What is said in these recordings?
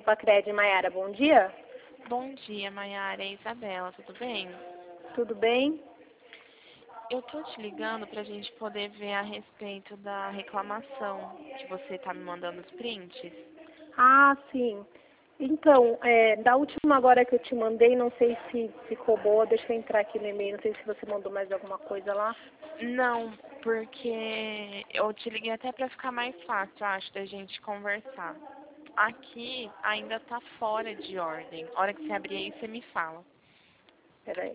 Facred, Maiara, bom dia. Bom dia, Maiara. É Isabela, tudo bem? Tudo bem? Eu tô te ligando pra gente poder ver a respeito da reclamação que você tá me mandando os prints. Ah, sim. Então, da última agora que eu te mandei, não sei se ficou boa, deixa eu entrar aqui no e-mail, não sei se você mandou mais alguma coisa lá. Não, porque eu te liguei até pra ficar mais fácil, acho, da gente conversar. Aqui ainda tá fora de ordem. A hora que você abrir aí, você me fala. Peraí.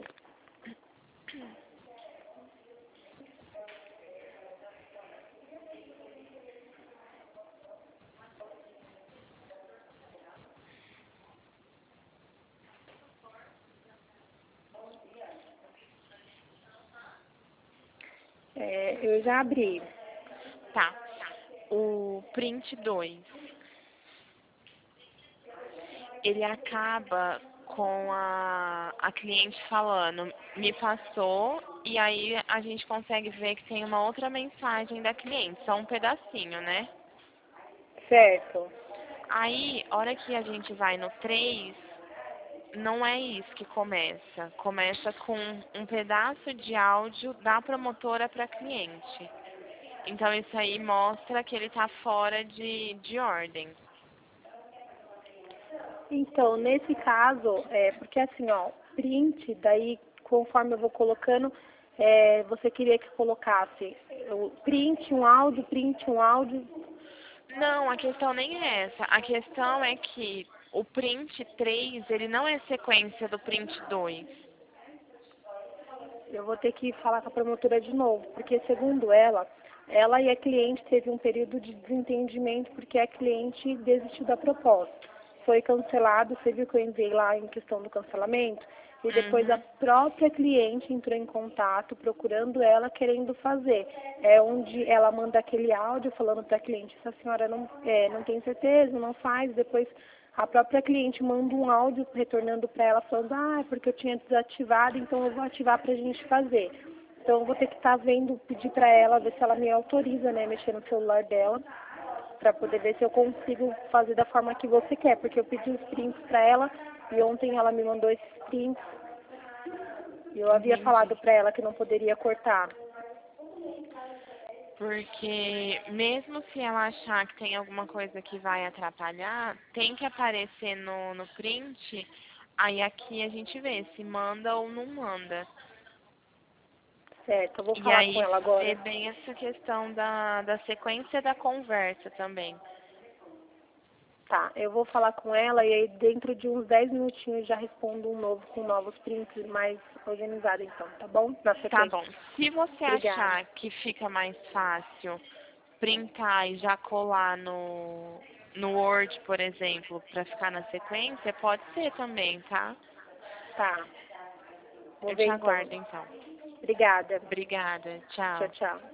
Eu já abri. Tá. O print 2, ele acaba com a cliente falando, me passou, e aí a gente consegue ver que tem uma outra mensagem da cliente, só um pedacinho, né? Certo. Aí, a hora que a gente vai no 3, não é isso que começa. Começa com um pedaço de áudio da promotora para a cliente. Então, isso aí mostra que ele está fora de ordem. Então, nesse caso, porque assim, ó, print, daí conforme eu vou colocando, você queria que colocasse o print, um áudio. Não, a questão nem é essa. A questão é que o print 3, ele não é sequência do print 2. Eu vou ter que falar com a promotora de novo, porque segundo ela e a cliente teve um período de desentendimento porque a cliente desistiu da proposta. Foi cancelado, você viu que eu enviei lá em questão do cancelamento? E depois a Uhum. própria cliente entrou em contato procurando ela, querendo fazer. É onde ela manda aquele áudio falando para a cliente, essa senhora não tem certeza, não faz, depois a própria cliente manda um áudio retornando para ela falando, é porque eu tinha desativado, então eu vou ativar para a gente fazer. Então eu vou ter que estar vendo, pedir para ela, ver se ela me autoriza, né, mexer no celular dela, para poder ver se eu consigo fazer da forma que você quer, porque eu pedi os prints para ela e ontem ela me mandou esses prints e eu havia falado Entendi. para ela que não poderia cortar. Porque mesmo se ela achar que tem alguma coisa que vai atrapalhar, tem que aparecer no print, aí aqui a gente vê se manda ou não manda. Certo, eu vou E falar com aí ela vê agora. bem essa questão da sequência da conversa também. Tá, eu vou falar com ela e aí dentro de uns 10 minutinhos já respondo um novo com novos prints mais organizado então, tá bom? Na Tá sequência. bom. Se você Obrigada. achar que fica mais fácil printar e já colar no Word, por exemplo, para ficar na sequência, pode ser também, tá? Tá, vou Eu ver te então. aguardo então. Obrigada. Obrigada. Tchau, Tchau. tchau.